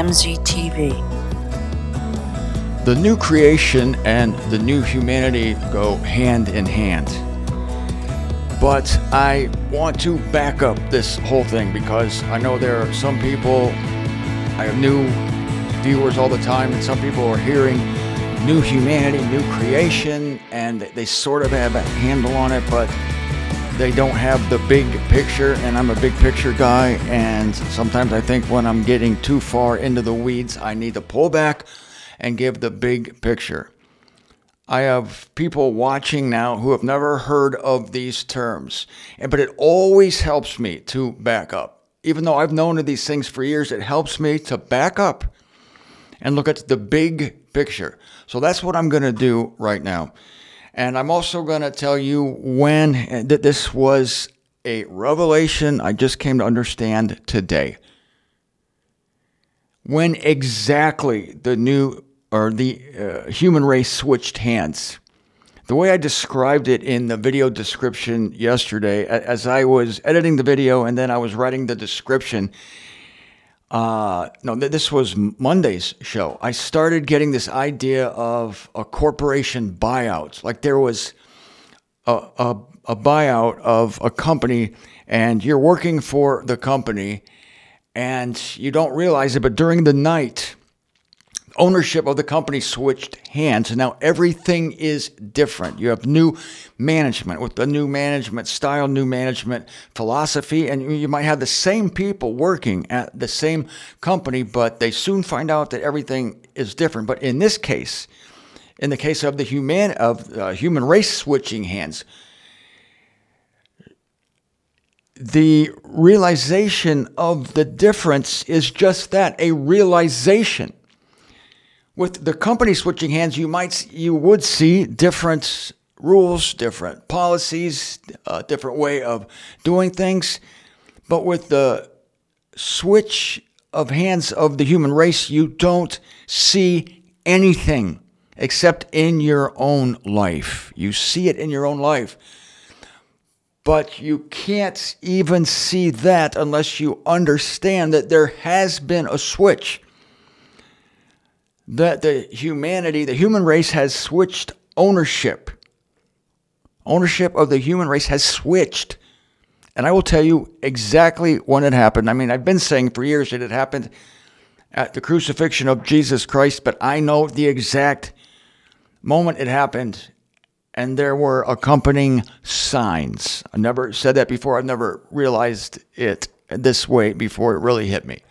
MZTV. The new creation and the new humanity go hand in hand. But I want to back up this whole thing because I know there are some people, I have new viewers all the time, and some people are hearing new humanity, new creation, and they sort of have a handle on it, but they don't have the big picture, and I'm a big picture guy, and sometimes I think when I'm getting too far into the weeds, I need to pull back and give the big picture. I have people watching now who have never heard of these terms, but it always helps me to back up. Even though I've known of these things for years, it helps me to back up and look at the big picture. So that's what I'm going to do right now. And I'm also going to tell you when that this was a revelation I just came to understand today. When exactly the human race switched hands. The way I described it in the video description yesterday, as I was editing the video and then I was writing the description, this was Monday's show. I started getting this idea of a corporation buyout. Like there was a buyout of a company and you're working for the company and you don't realize it, but during the night, ownership of the company switched hands, and now everything is different. You have new management with the new management style, new management philosophy, and you might have the same people working at the same company, but they soon find out that everything is different. But in this case, in the case of the human race switching hands, the realization of the difference is just that, a realization. With the company switching hands, you would see different rules, different policies, a different way of doing things. But with the switch of hands of the human race, you don't see anything except in your own life. You see it in your own life. But you can't even see that unless you understand that there has been a switch. That the human race has switched ownership. Ownership of the human race has switched. And I will tell you exactly when it happened. I mean, I've been saying for years that it happened at the crucifixion of Jesus Christ, but I know the exact moment it happened. And there were accompanying signs. I never said that before. I've never realized it this way before it really hit me.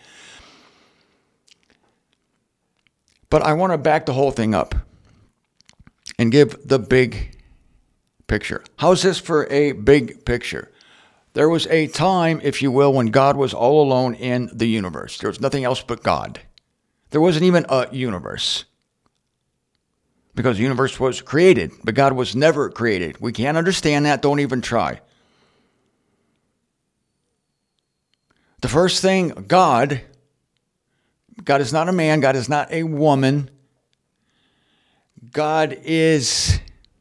But I want to back the whole thing up and give the big picture. How's this for a big picture? There was a time, if you will, when God was all alone in the universe. There was nothing else but God. There wasn't even a universe. Because the universe was created, but God was never created. We can't understand that. Don't even try. The first thing, God is not a man. God is not a woman. God is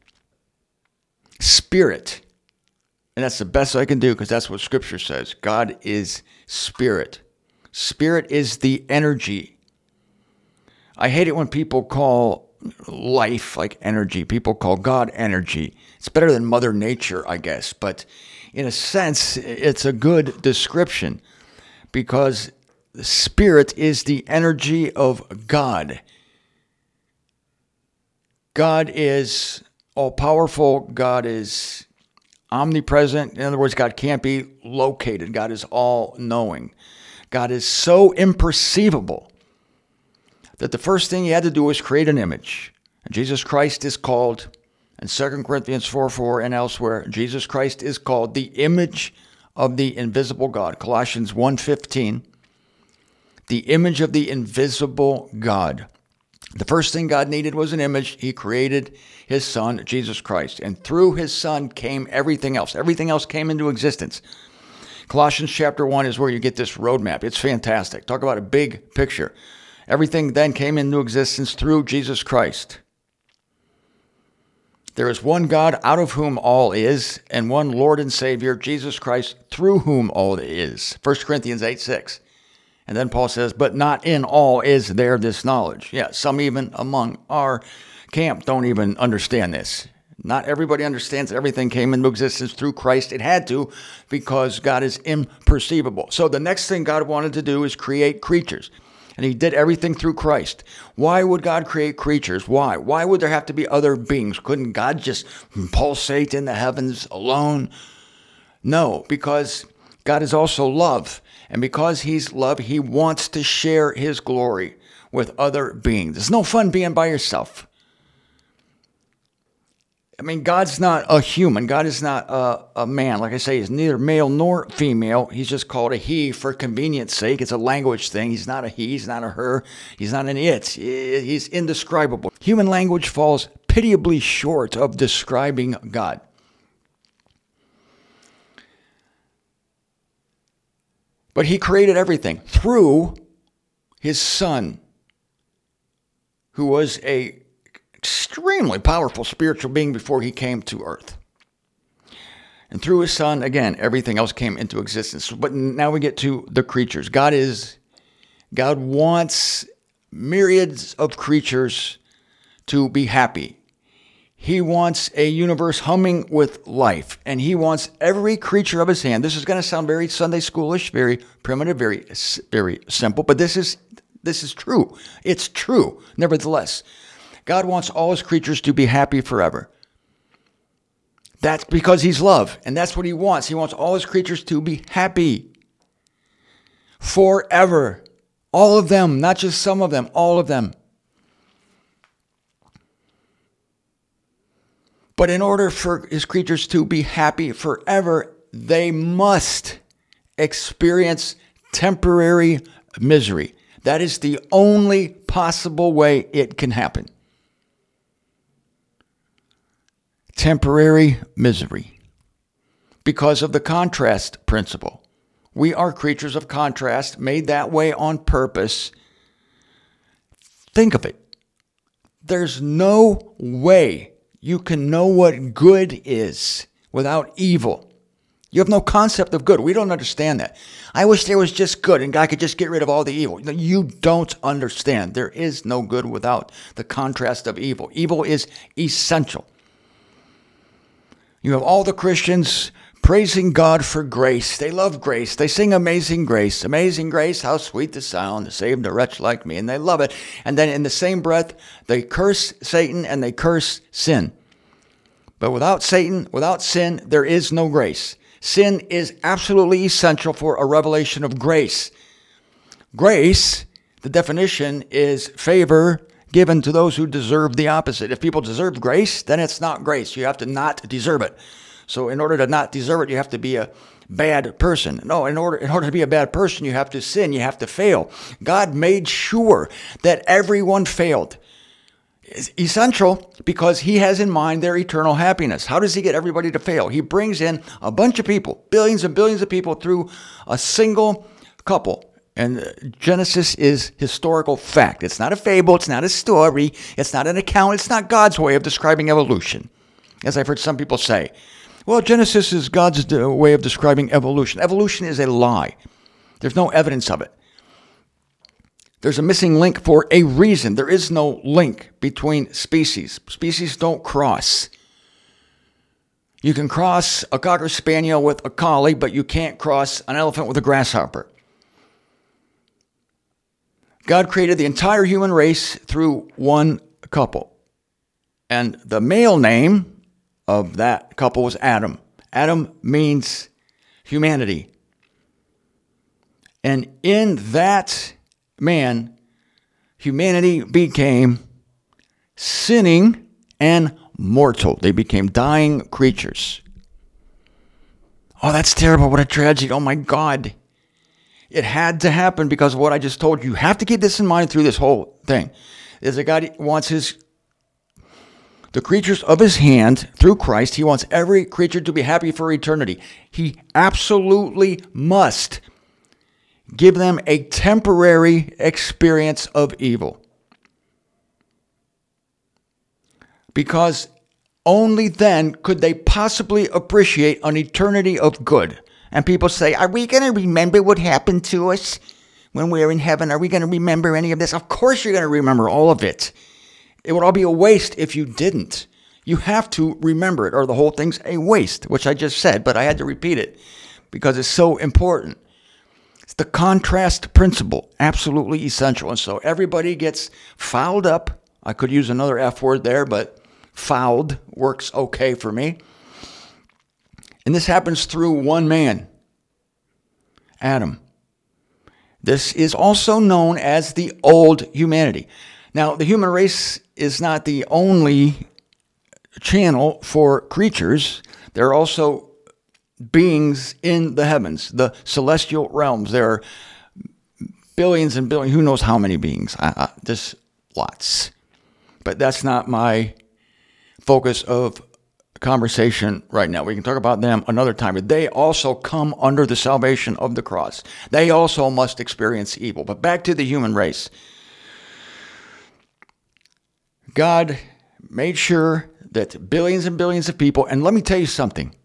spirit. And that's the best I can do because that's what Scripture says. God is spirit. Spirit is the energy. I hate it when people call life like energy. People call God energy. It's better than Mother Nature, I guess. But in a sense, it's a good description because the Spirit is the energy of God. God is all-powerful. God is omnipresent. In other words, God can't be located. God is all-knowing. God is so imperceivable that the first thing he had to do was create an image. And Jesus Christ is called, in 2 Corinthians 4:4 and elsewhere, Jesus Christ is called the image of the invisible God. Colossians 1:15. The image of the invisible God. The first thing God needed was an image. He created his Son, Jesus Christ. And through his Son came everything else. Everything else came into existence. Colossians chapter 1 is where you get this roadmap. It's fantastic. Talk about a big picture. Everything then came into existence through Jesus Christ. There is one God out of whom all is, and one Lord and Savior, Jesus Christ, through whom all is. 1 Corinthians 8:6. And then Paul says, but not in all is there this knowledge. Yeah, some even among our camp don't even understand this. Not everybody understands everything came into existence through Christ. It had to, because God is imperceivable. So the next thing God wanted to do is create creatures. And he did everything through Christ. Why would God create creatures? Why? Why would there have to be other beings? Couldn't God just pulsate in the heavens alone? No, because God is also love. And because he's love, he wants to share his glory with other beings. It's no fun being by yourself. I mean, God's not a human. God is not a man. Like I say, he's neither male nor female. He's just called a he for convenience sake. It's a language thing. He's not a he. He's not a her. He's not an it. He's indescribable. Human language falls pitiably short of describing God. But he created everything through his son, who was a extremely powerful spiritual being before he came to earth. And through his son, again, everything else came into existence. But now we get to the creatures. God wants myriads of creatures to be happy. He wants a universe humming with life. And he wants every creature of his hand. This is going to sound very Sunday schoolish, very primitive, very simple. But this is true. It's true, nevertheless. God wants all his creatures to be happy forever. That's because he's love, and that's what he wants. He wants all his creatures to be happy forever. All of them, not just some of them, all of them. But in order for his creatures to be happy forever, they must experience temporary misery. That is the only possible way it can happen. Temporary misery. Because of the contrast principle. We are creatures of contrast, made that way on purpose. Think of it. There's no way you can know what good is without evil. You have no concept of good. We don't understand that. I wish there was just good and God could just get rid of all the evil. You don't understand. There is no good without the contrast of evil. Evil is essential. You have all the Christians praising God for grace. They love grace. They sing Amazing Grace. Amazing Grace, how sweet the sound to save a wretch like me. And they love it. And then in the same breath, they curse Satan and they curse sin. But without Satan, without sin, there is no grace. Sin is absolutely essential for a revelation of grace. Grace, the definition, is favor given to those who deserve the opposite. If people deserve grace, then it's not grace. You have to not deserve it. So in order to not deserve it, you have to be a bad person. No, in order to be a bad person, you have to sin. You have to fail. God made sure that everyone failed. It's essential because he has in mind their eternal happiness. How does he get everybody to fail? He brings in a bunch of people, billions and billions of people through a single couple. And Genesis is historical fact. It's not a fable. It's not a story. It's not an account. It's not God's way of describing evolution. As I've heard some people say, well, Genesis is God's way of describing evolution. Evolution is a lie. There's no evidence of it. There's a missing link for a reason. There is no link between species. Species don't cross. You can cross a Cocker Spaniel with a collie, but you can't cross an elephant with a grasshopper. God created the entire human race through one couple. And the male name of that couple was Adam. Adam means humanity. And in that man, humanity became sinning and mortal. They became dying creatures. Oh, that's terrible. What a tragedy. Oh, my God. It had to happen because of what I just told you. You have to keep this in mind through this whole thing. Is that God wants the creatures of his hand through Christ. He wants every creature to be happy for eternity. He absolutely must give them a temporary experience of evil. Because only then could they possibly appreciate an eternity of good. And people say, are we going to remember what happened to us when we're in heaven, are we going to remember any of this? Of course you're going to remember all of it. It would all be a waste if you didn't. You have to remember it, or the whole thing's a waste, which I just said, but I had to repeat it because it's so important. It's the contrast principle, absolutely essential. And so everybody gets fouled up. I could use another F word there, but fouled works okay for me. And this happens through one man, Adam. This is also known as the old humanity. Now, the human race is not the only channel for creatures. There are also beings in the heavens, the celestial realms. There are billions and billions, who knows how many beings. Just lots. But that's not my focus of conversation right now. We can talk about them another time, but they also come under the salvation of the cross. They also must experience evil. But back to the human race. God made sure that billions and billions of people, and let me tell you something.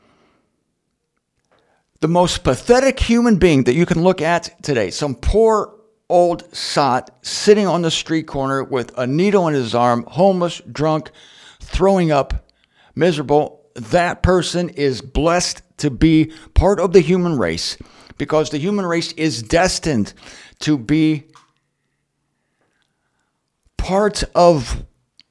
The most pathetic human being that you can look at today, some poor old sot sitting on the street corner with a needle in his arm, homeless, drunk, throwing up, miserable, that person is blessed to be part of the human race because the human race is destined to be part of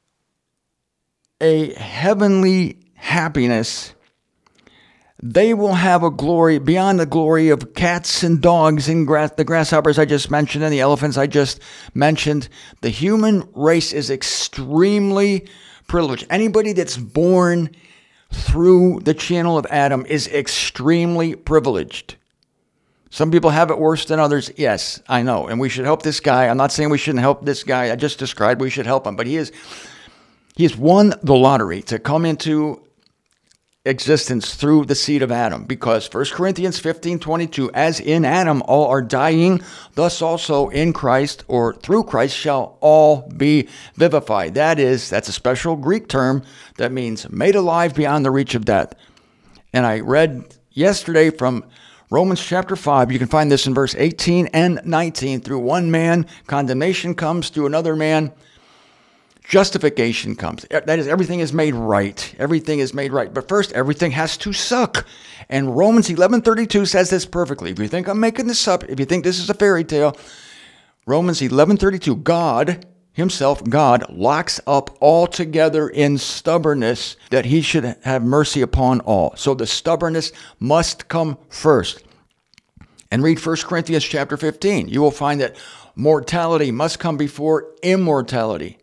a heavenly happiness. They will have a glory beyond the glory of cats and dogs and the grasshoppers I just mentioned and the elephants I just mentioned. The human race is extremely privileged. Anybody that's born through the channel of Adam is extremely privileged. Some people have it worse than others. Yes, I know. And we should help this guy. I'm not saying we shouldn't help this guy I just described. We should help him. But he has won the lottery to come into existence through the seed of Adam, because 1 Corinthians 15:22, as in Adam all are dying, thus also in Christ, or through Christ, shall all be vivified. That's a special Greek term that means made alive beyond the reach of death. And I read yesterday from Romans chapter 5, you can find this in verse 18 and 19. Through one man, condemnation comes; through another man, justification comes. That is, everything is made right. Everything is made right. But first, everything has to suck. And Romans 11:32 says this perfectly. If you think I'm making this up, if you think this is a fairy tale, Romans 11:32, God himself, God, locks up altogether in stubbornness that he should have mercy upon all. So the stubbornness must come first. And read 1 Corinthians chapter 15. You will find that mortality must come before immortality.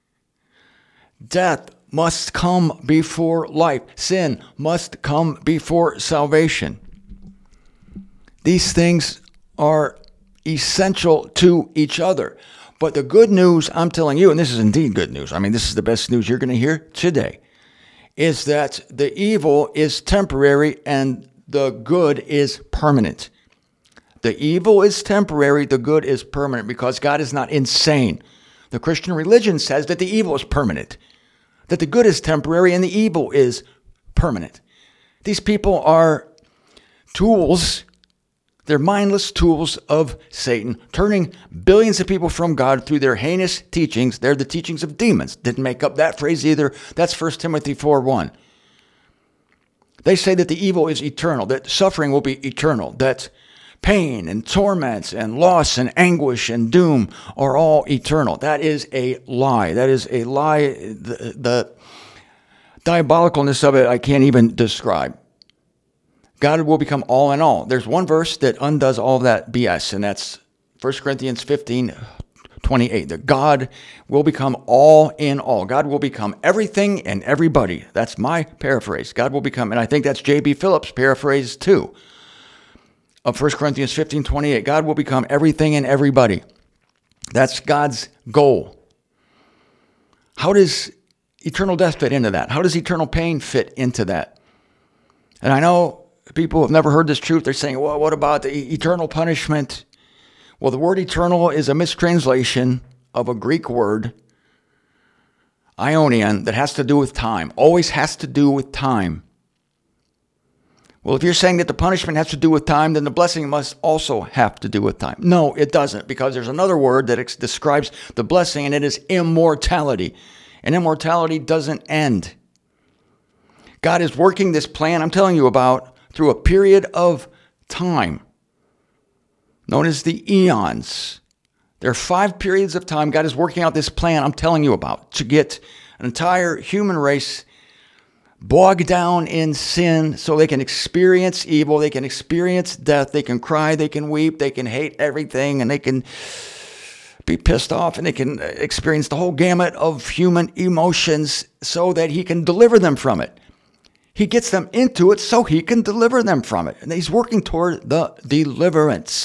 Death must come before life. Sin must come before salvation. These things are essential to each other. But the good news I'm telling you, and this is indeed good news, I mean, this is the best news you're going to hear today, is that the evil is temporary and the good is permanent. The evil is temporary, the good is permanent, because God is not insane. The Christian religion says that the evil is permanent, that the good is temporary and the evil is permanent. These people are tools. They're mindless tools of Satan, turning billions of people from God through their heinous teachings. They're the teachings of demons. Didn't make up that phrase either. That's 1 Timothy 4:1. They say that the evil is eternal, that suffering will be eternal, that pain and torments and loss and anguish and doom are all eternal. That is a lie. That is a lie. The diabolicalness of it I can't even describe. God will become all in all. There's one verse that undoes all that BS, and that's 1 Corinthians 15:28. That God will become all in all. God will become everything and everybody. That's my paraphrase. God will become, and I think that's J.B. Phillips' paraphrase too, of 1 Corinthians 15:28. God will become everything and everybody. That's God's goal. How does eternal death fit into that? How does eternal pain fit into that? And I know people have never heard this truth. They're saying, well, what about the eternal punishment? Well, the word eternal is a mistranslation of a Greek word, aionian, that has to do with time. Always has to do with time. Well, if you're saying that the punishment has to do with time, then the blessing must also have to do with time. No, it doesn't, because there's another word that describes the blessing, and it is immortality. And immortality doesn't end. God is working this plan I'm telling you about through a period of time known as the eons. There are 5 periods of time God is working out this plan I'm telling you about to get an entire human race bogged down in sin so they can experience evil, they can experience death, they can cry, they can weep, they can hate everything, and they can be pissed off, and they can experience the whole gamut of human emotions so that he can deliver them from it. He gets them into it so he can deliver them from it. And he's working toward the deliverance.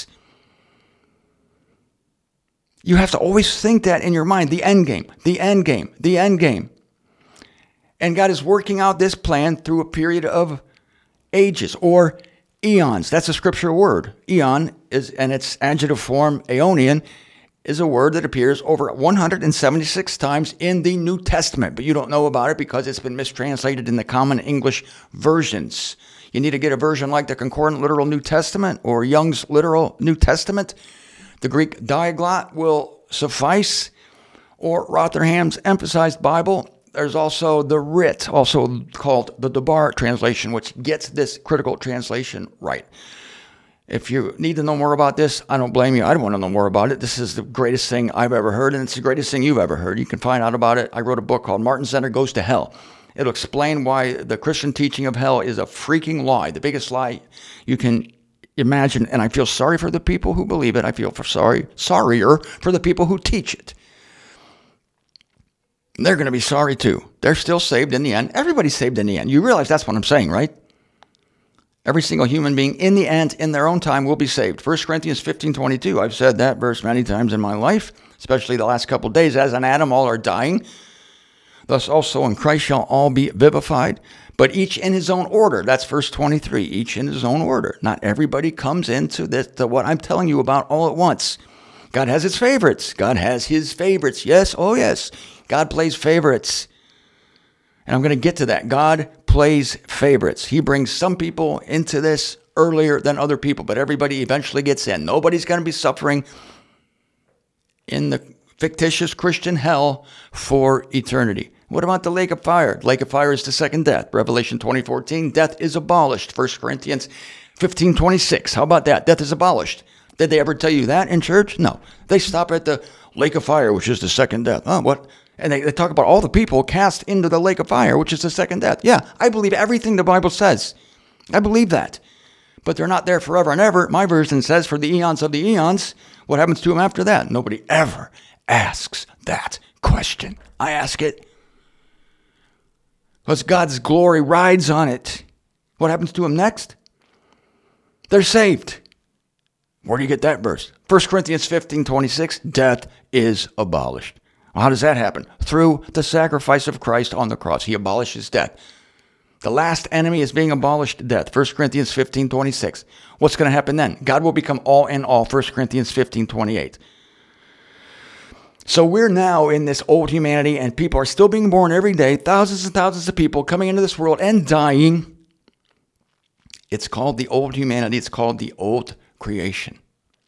You have to always think that in your mind, the end game, the end game, the end game. And God is working out this plan through a period of ages or eons. That's a scriptural word. Eon is, and its adjective form, aeonian, is a word that appears over 176 times in the New Testament. But you don't know about it because it's been mistranslated in the common English versions. You need to get a version like the Concordant Literal New Testament or Young's Literal New Testament. The Greek Diaglott will suffice, or Rotherham's Emphasized Bible. There's also the RIT, also called the Debar translation, which gets this critical translation right. If you need to know more about this, I don't blame you. I don't want to know more about it. This is the greatest thing I've ever heard, and it's the greatest thing you've ever heard. You can find out about it. I wrote a book called Martin Center Goes to Hell. It'll explain why the Christian teaching of hell is a freaking lie, the biggest lie you can imagine. And I feel sorry for the people who believe it. I feel sorrier for the people who teach it. They're going to be sorry too. They're still saved in the end. Everybody's saved in the end. You realize that's what I'm saying, right? Every single human being in the end, in their own time, will be saved. 1 Corinthians 15:22. I've said that verse many times in my life, especially the last couple of days. As in Adam, all are dying. Thus also in Christ shall all be vivified, but each in his own order. That's verse 23. Each in his own order. Not everybody comes into this, to what I'm telling you about all at once. God has his favorites. God has his favorites. Yes, oh yes. God plays favorites. And I'm going to get to that. God plays favorites. He brings some people into this earlier than other people, but everybody eventually gets in. Nobody's going to be suffering in the fictitious Christian hell for eternity. What about the lake of fire? Lake of fire is the second death. Revelation 20:14, death is abolished. 1 Corinthians 15:26. How about that? Death is abolished. Did they ever tell you that in church? No. They stop at the lake of fire, which is the second death. Oh, what? And they talk about all the people cast into the lake of fire, which is the second death. Yeah, I believe everything the Bible says. I believe that. But they're not there forever and ever. My version says for the eons of the eons. What happens to them after that? Nobody ever asks that question. I ask it because God's glory rides on it. What happens to them next? They're saved. Where do you get that verse? 1 Corinthians 15:26, death is abolished. Well, how does that happen? Through the sacrifice of Christ on the cross. He abolishes death. The last enemy is being abolished, death. 1 Corinthians 15:26. What's going to happen then? God will become all in all. 1 Corinthians 15:28. So we're now in this old humanity, and people are still being born every day. Thousands and thousands of people coming into this world and dying. It's called the old humanity. It's called the old creation.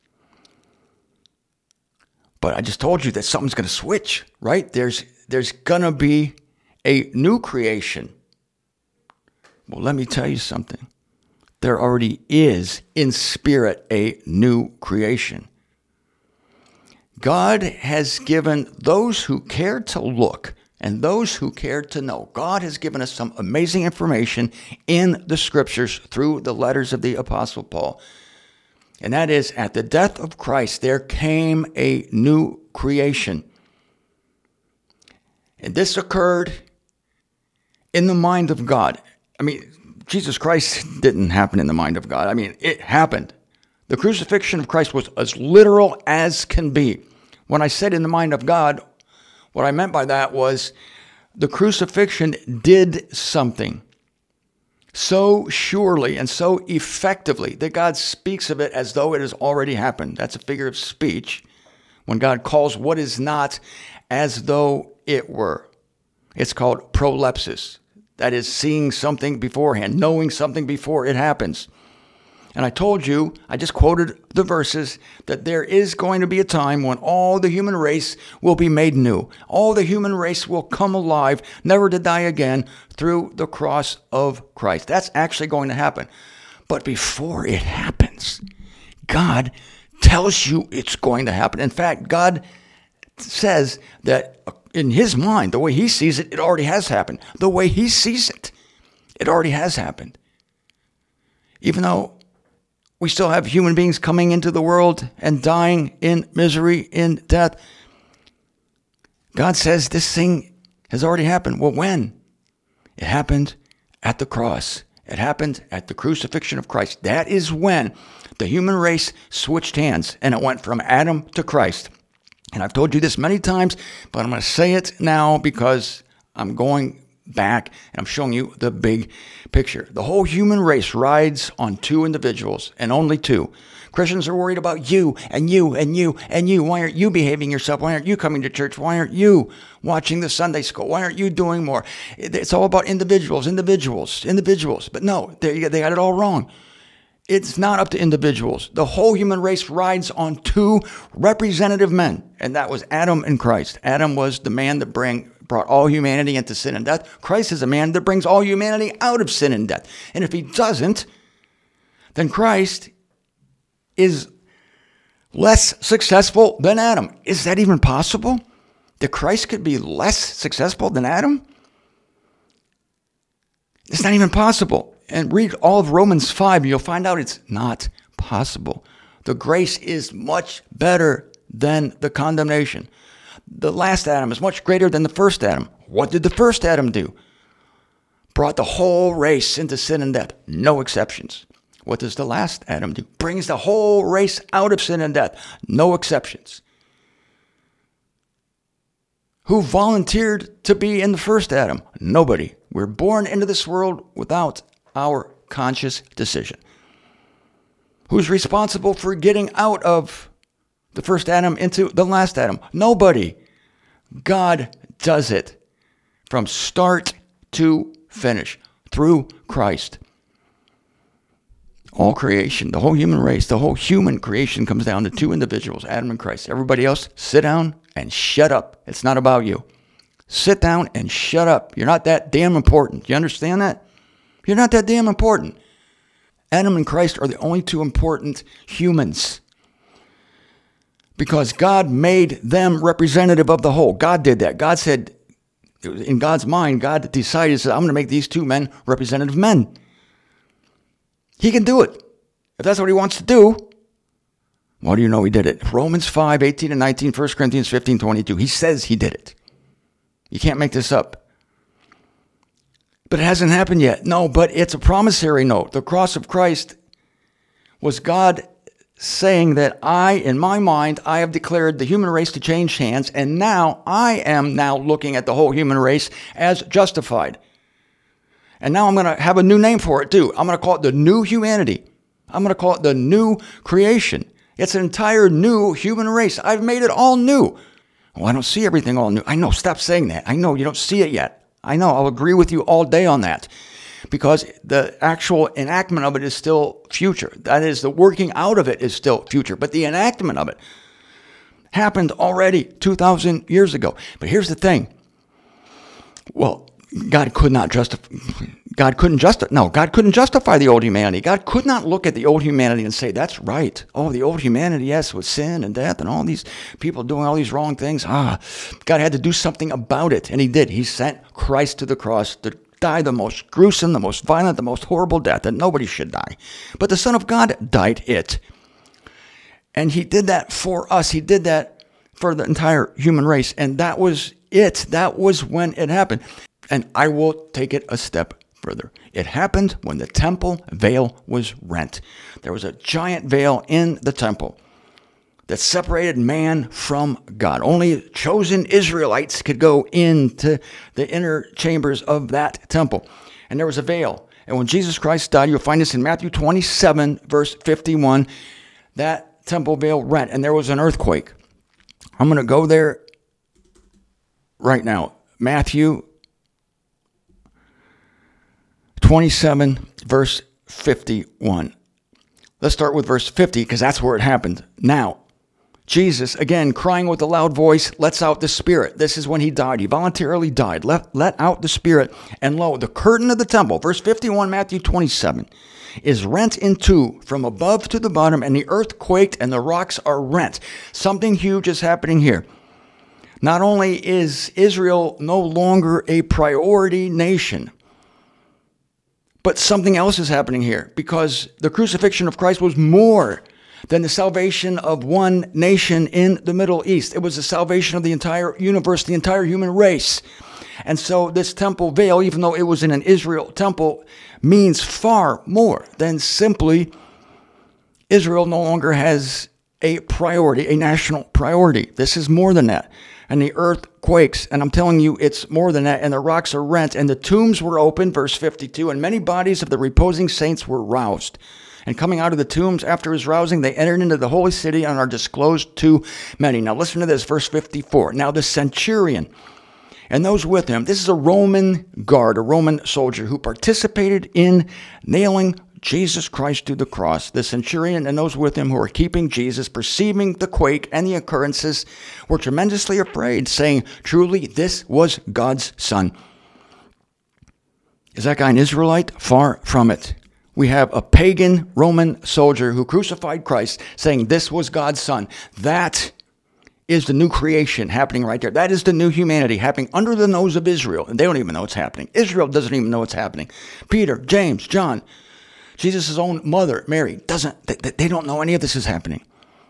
But I just told you that something's going to switch, right? There's going to be a new creation. Well, let me tell you something. There already is in spirit a new creation. God has given those who care to look and those who care to know. God has given us some amazing information in the scriptures through the letters of the Apostle Paul. And that is, at the death of Christ, there came a new creation. And this occurred in the mind of God. I mean, Jesus Christ didn't happen in the mind of God. I mean, it happened. The crucifixion of Christ was as literal as can be. When I said in the mind of God, what I meant by that was the crucifixion did something so surely and so effectively that God speaks of it as though it has already happened. That's a figure of speech when God calls what is not as though it were. It's called prolepsis. That is seeing something beforehand, knowing something before it happens. And I told you, I just quoted the verses, that there is going to be a time when all the human race will be made new. All the human race will come alive, never to die again, through the cross of Christ. That's actually going to happen. But before it happens, God tells you it's going to happen. In fact, God says that in his mind, the way he sees it, it already has happened. The way he sees it, it already has happened. Even though we still have human beings coming into the world and dying in misery, in death, God says this thing has already happened. Well, when? It happened at the cross. It happened at the crucifixion of Christ. That is when the human race switched hands, and it went from Adam to Christ. And I've told you this many times, but I'm going to say it now because I'm going back and I'm showing you the big picture. The whole human race rides on two individuals, and only two. Christians are worried about you and you and you and you. Why aren't you behaving yourself? Why aren't you coming to church? Why aren't you watching the Sunday school? Why aren't you doing more? It's all about individuals. But no, they got it all wrong. It's not up to individuals. The whole human race rides on two representative men, and that was Adam and Christ. Adam was the man that brought all humanity into sin and death. Christ is a man that brings all humanity out of sin and death. And if he doesn't, then Christ is less successful than Adam. Is that even possible? That Christ could be less successful than Adam? It's not even possible. And read all of Romans 5, and you'll find out it's not possible. The grace is much better than the condemnation. The last Adam is much greater than the first Adam. What did the first Adam do? Brought the whole race into sin and death. No exceptions. What does the last Adam do? Brings the whole race out of sin and death. No exceptions. Who volunteered to be in the first Adam? Nobody. We're born into this world without our conscious decision. Who's responsible for getting out of the first Adam into the last Adam? Nobody. God does it from start to finish through Christ. All creation, the whole human race, the whole human creation comes down to two individuals, Adam and Christ. Everybody else, sit down and shut up. It's not about you. Sit down and shut up. You're not that damn important. You understand that? You're not that damn important. Adam and Christ are the only two important humans, because God made them representative of the whole. God did that. God said, in God's mind, God decided, I'm going to make these two men representative men. He can do it. If that's what he wants to do, well, do you know he did it? Romans 5, 18 and 19, 1 Corinthians 15, 22. He says he did it. You can't make this up. But it hasn't happened yet. No, but it's a promissory note. The cross of Christ was God saying that in my mind, I have declared the human race to change hands, and now I am now looking at the whole human race as justified. And now I'm going to have a new name for it too. I'm going to call it the new humanity. I'm going to call it the new creation. It's an entire new human race. I've made it all new. Oh, I don't see everything all new. I know, stop saying that. I know you don't see it yet. I know, I'll agree with you all day on that, because the actual enactment of it is still future. That is, the working out of it is still future, but the enactment of it happened already 2,000 years ago. But here's the thing. Well, God couldn't justify the old humanity. God could not look at the old humanity and say, that's right. Oh, the old humanity, yes, with sin and death and all these people doing all these wrong things. God had to do something about it, and he did. He sent Christ to the cross to die the most gruesome, the most violent, the most horrible death that nobody should die. But the Son of God died it. And he did that for us. He did that for the entire human race. And that was it. That was when it happened. And I will take it a step further. It happened when the temple veil was rent. There was a giant veil in the temple that separated man from God. Only chosen Israelites could go into the inner chambers of that temple. And there was a veil. And when Jesus Christ died, you'll find this in Matthew 27, verse 51, that temple veil rent, and there was an earthquake. I'm going to go there right now. Matthew 27, verse 51. Let's start with verse 50 because that's where it happened. Now, Jesus, again, crying with a loud voice, lets out the Spirit. This is when he died. He voluntarily died. Let out the Spirit. And lo, the curtain of the temple, verse 51, Matthew 27, is rent in two from above to the bottom, and the earth quaked, and the rocks are rent. Something huge is happening here. Not only is Israel no longer a priority nation, but something else is happening here, because the crucifixion of Christ was more than the salvation of one nation in the Middle East. It was the salvation of the entire universe, the entire human race. And so this temple veil, even though it was in an Israel temple, means far more than simply Israel no longer has a priority, a national priority. This is more than that. And the earth quakes, and I'm telling you, it's more than that, and the rocks are rent, and the tombs were opened, verse 52, and many bodies of the reposing saints were roused. And coming out of the tombs after his rousing, they entered into the holy city and are disclosed to many. Now listen to this, verse 54. Now the centurion and those with him, this is a Roman guard, a Roman soldier who participated in nailing Jesus Christ to the cross. The centurion and those with him who were keeping Jesus, perceiving the quake and the occurrences, were tremendously afraid, saying, truly, this was God's Son. Is that guy an Israelite? Far from it. We have a pagan Roman soldier who crucified Christ saying this was God's Son. That is the new creation happening right there. That is the new humanity happening under the nose of Israel. And they don't even know what's happening. Israel doesn't even know what's happening. Peter, James, John, Jesus' own mother, Mary, they don't know any of this is happening.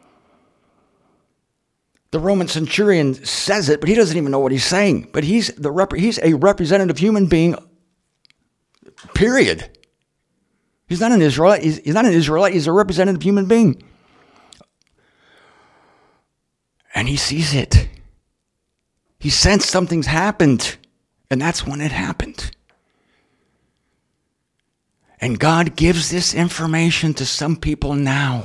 The Roman centurion says it, but he doesn't even know what he's saying. But he's a representative human being, period. He's not an Israelite. He's not an Israelite. He's a representative human being. And he sees it. He sensed something's happened. And that's when it happened. And God gives this information to some people now.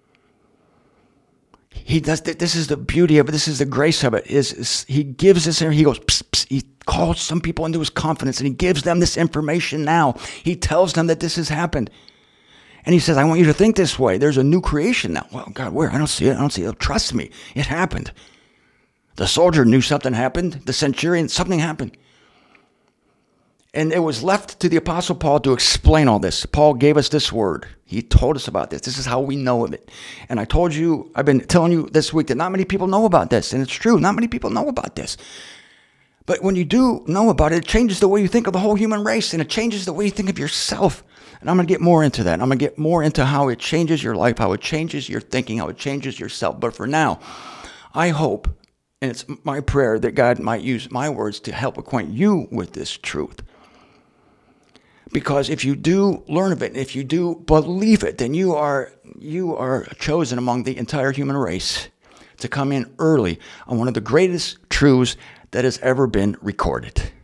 He does. This is the beauty of it. This is the grace of it. He gives this. He goes. Psst, psst. He calls some people into his confidence, and he gives them this information now. He tells them that this has happened, and he says, "I want you to think this way. There's a new creation now." Well, God, where? I don't see it. I don't see it. Trust me, it happened. The soldier knew something happened. The centurion, something happened. And it was left to the Apostle Paul to explain all this. Paul gave us this word. He told us about this. This is how we know of it. And I told you, I've been telling you this week that not many people know about this. And it's true. Not many people know about this. But when you do know about it, it changes the way you think of the whole human race. And it changes the way you think of yourself. And I'm going to get more into that. I'm going to get more into how it changes your life, how it changes your thinking, how it changes yourself. But for now, I hope, and it's my prayer, that God might use my words to help acquaint you with this truth. Because if you do learn of it, if you do believe it, then you are chosen among the entire human race to come in early on one of the greatest truths that has ever been recorded.